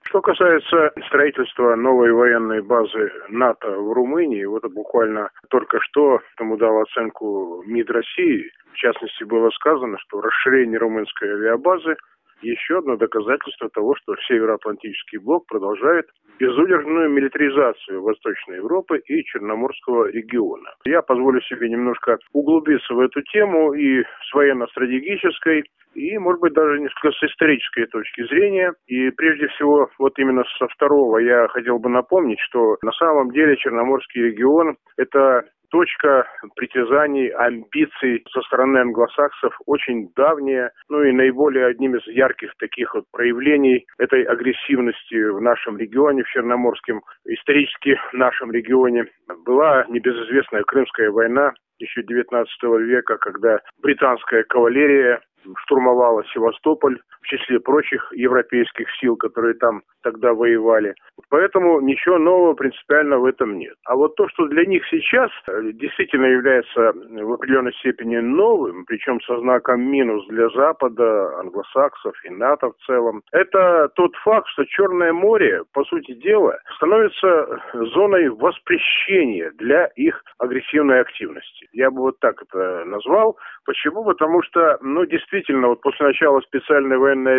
Что касается строительства новой военной базы НАТО в Румынии, вот буквально только что тому дал оценку МИД России. В частности, было сказано, что расширение румынской авиабазы еще одно доказательство того, что Североатлантический блок продолжает безудержную милитаризацию Восточной Европы и Черноморского региона. Я позволю себе немножко углубиться в эту тему и с военно-стратегической, и, может быть, даже несколько с исторической точки зрения. И прежде всего, вот именно со второго я хотел бы напомнить, что на самом деле Черноморский регион – это точка притязаний, амбиций со стороны англосаксов очень давняя, и наиболее одним из ярких таких вот проявлений этой агрессивности в нашем регионе, в Черноморском, исторически нашем регионе, была небезызвестная Крымская война еще XIX века, когда британская кавалерия штурмовала Севастополь в числе прочих европейских сил, которые там тогда воевали. Поэтому ничего нового принципиально в этом нет. А вот то, что для них сейчас действительно является в определенной степени новым, причем со знаком минус для Запада, англосаксов и НАТО в целом, это тот факт, что Черное море, по сути дела, становится зоной воспрещения для их агрессивной активности. Я бы вот так это назвал. Почему? Потому что, действительно, вот после начала специальной военной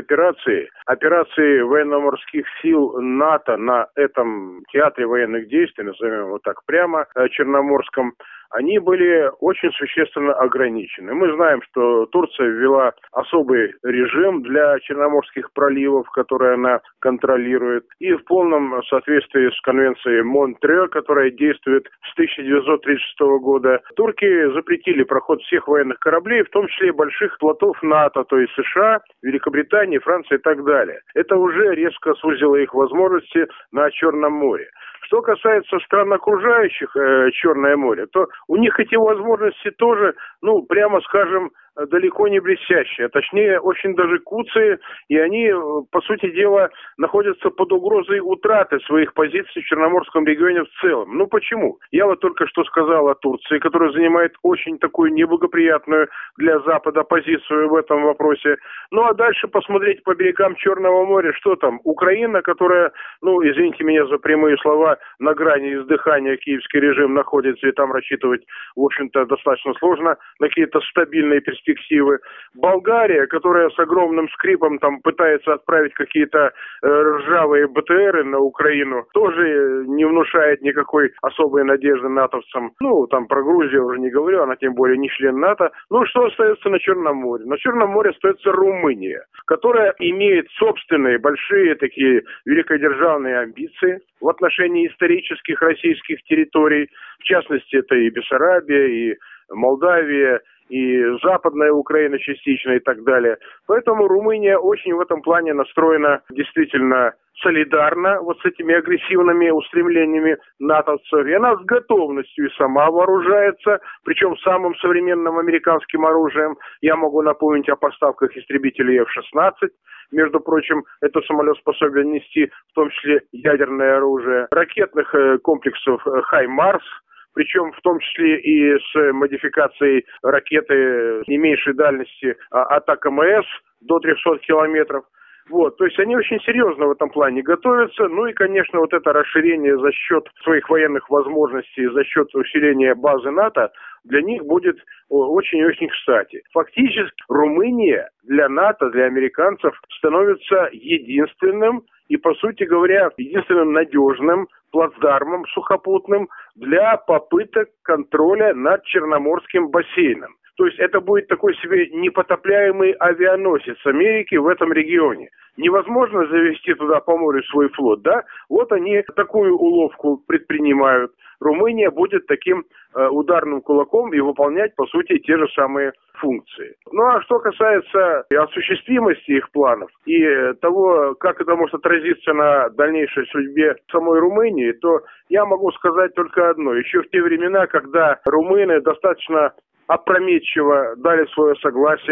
операции военно-морских сил НАТО на этом театре военных действий, назовем его так прямо, Черноморском, они были очень существенно ограничены. Мы знаем, что Турция ввела особый режим для черноморских проливов, который она контролирует. И в полном соответствии с конвенцией Монтрео, которая действует с 1936 года, турки запретили проход всех военных кораблей, в том числе больших флотов НАТО, то есть США, Великобритании, Франции и так далее. Это уже резко сузило их возможности на Черном море. Что касается стран, окружающих Черное море, то у них эти возможности тоже, прямо скажем, далеко не блестящие, а точнее очень даже куцые, и они, по сути дела, находятся под угрозой утраты своих позиций в Черноморском регионе в целом. Почему? Я вот только что сказал о Турции, которая занимает очень такую неблагоприятную для Запада позицию в этом вопросе. А дальше посмотреть по берегам Черного моря, что там? Украина, которая, извините меня за прямые слова, на грани издыхания киевский режим находится, и там рассчитывать, в общем-то, достаточно сложно на какие-то стабильные перспективы. Болгария, которая с огромным скрипом там пытается отправить какие-то ржавые БТРы на Украину, тоже не внушает никакой особой надежды натовцам. Там про Грузию уже не говорю, она тем более не член НАТО. Что остается на Черном море? На Черном море остается Румыния, которая имеет собственные большие такие великодержавные амбиции в отношении исторических российских территорий. В частности, это и Бессарабия, и Молдавия, и Западная Украина частично и так далее. Поэтому Румыния очень в этом плане настроена действительно солидарно вот с этими агрессивными устремлениями натовцев. И она с готовностью и сама вооружается, причем самым современным американским оружием. Я могу напомнить о поставках истребителей F-16. Между прочим, этот самолет способен нести в том числе ядерное оружие. Ракетных комплексов «Хаймарс», причем в том числе и с модификацией ракеты не меньшей дальности «Атака-МС» до 300 километров. То есть они очень серьезно в этом плане готовятся. И, конечно, вот это расширение за счет своих военных возможностей, за счет усиления базы НАТО для них будет очень-очень кстати. Фактически Румыния для НАТО, для американцев становится единственным и, по сути говоря, единственным надежным плацдармом сухопутным для попыток контроля над Черноморским бассейном. То есть это будет такой себе непотопляемый авианосец Америки в этом регионе. Невозможно завести туда по морю свой флот, да? Вот они такую уловку предпринимают. Румыния будет таким ударным кулаком и выполнять, по сути, те же самые функции. А что касается осуществимости их планов и того, как это может отразиться на дальнейшей судьбе самой Румынии, то я могу сказать только одно. Еще в те времена, когда румыны достаточно опрометчиво дали свое согласие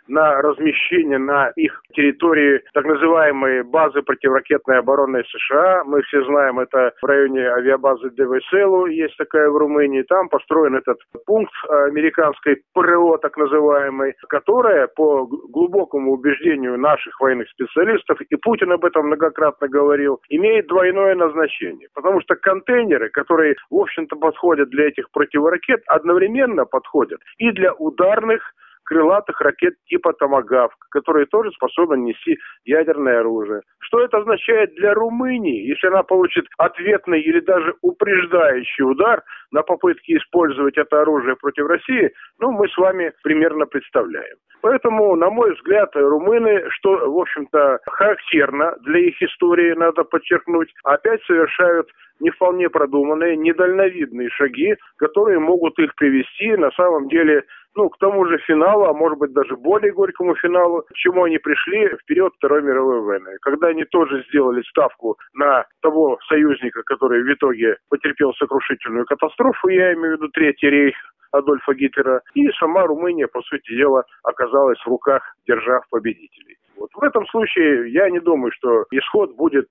на размещение на их территории так называемой базы противоракетной обороны США. Мы все знаем, это в районе авиабазы Девеселу, есть такая в Румынии. Там построен этот пункт американской ПРО, так называемый, которая, по глубокому убеждению наших военных специалистов, и Путин об этом многократно говорил, имеет двойное назначение. Потому что контейнеры, которые, в общем-то, подходят для этих противоракет, одновременно подходят и для ударных крылатых ракет типа «Томагавк», которые тоже способны нести ядерное оружие. Что это означает для Румынии, если она получит ответный или даже упреждающий удар на попытки использовать это оружие против России, мы с вами примерно представляем. Поэтому, на мой взгляд, румыны, что, в общем-то, характерно для их истории, надо подчеркнуть, опять совершают не вполне продуманные, недальновидные шаги, которые могут их привести, на самом деле, к тому же финалу, а может быть даже более горькому финалу, к чему они пришли в период Второй мировой войны. Когда они тоже сделали ставку на того союзника, который в итоге потерпел сокрушительную катастрофу, я имею в виду Третий рейх Адольфа Гитлера, и сама Румыния, по сути дела, оказалась в руках держав-победителей. Вот в этом случае я не думаю, что исход будет,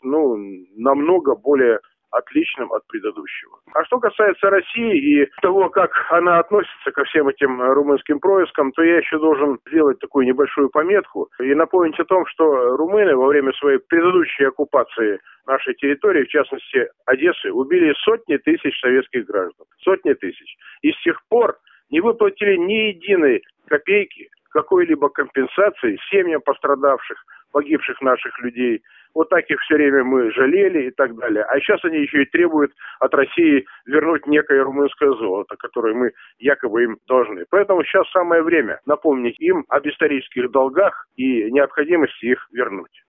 намного более отличным от предыдущего. А что касается России и того, как она относится ко всем этим румынским проискам, то я еще должен сделать такую небольшую пометку и напомнить о том, что румыны во время своей предыдущей оккупации нашей территории, в частности Одессы, убили сотни тысяч советских граждан. Сотни тысяч. И с тех пор не выплатили ни единой копейки какой-либо компенсации семьям пострадавших, погибших наших людей. Вот так их все время мы жалели и так далее. А сейчас они еще и требуют от России вернуть некое румынское золото, которое мы якобы им должны. Поэтому сейчас самое время напомнить им об исторических долгах и необходимости их вернуть.